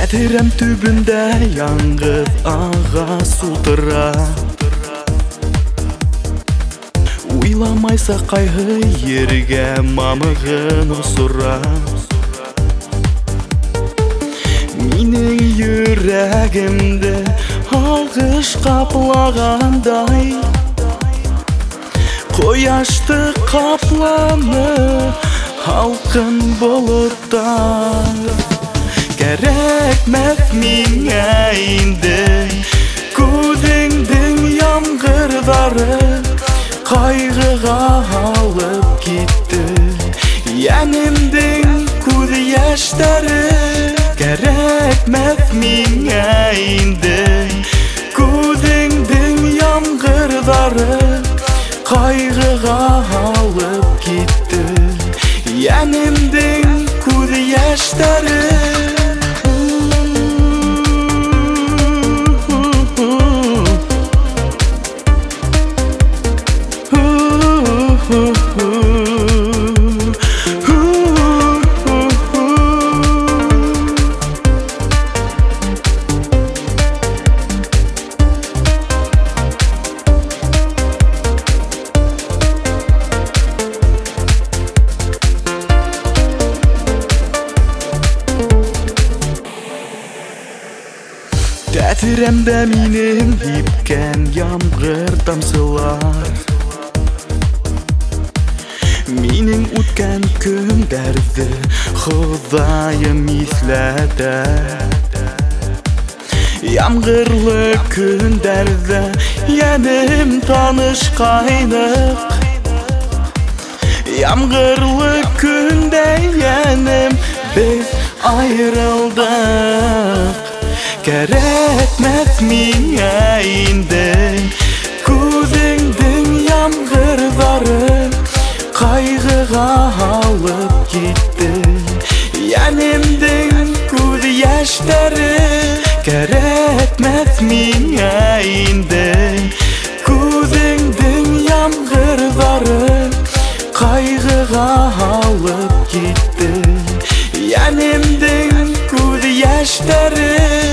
Тәтірем түбінде яңғыз аға султыра. Уйламайса қайғы ерге мамығын ұсыра. Менің жүрегімді алғыш қаплағандай, қояшты қапланы халқын бұлыттар. Керекмәс миңа инде күзеңдің ямғырдары, қайғыға алып кетті янемдің күз яштары. Керекмәс миңа инде күзеңдің ямғырдары, қайғыға алып кетті янемдің күз яштары. Тәтіремді менің епкен ямғыр тамсылар. Менің өткен күндерді Құдайым есләді. Ямғырлы күндерді янем таныш қайнық. Ямғырлы күнде янем біз айрылдық. Керекмәс миңа инде күзеңдің ямғырдары, қайғыға алып кетті янемдің күз яштары. Керекмәс миңа инде күзеңдің ямғырдары, қайғыға алып кетті янемдің күз яштары.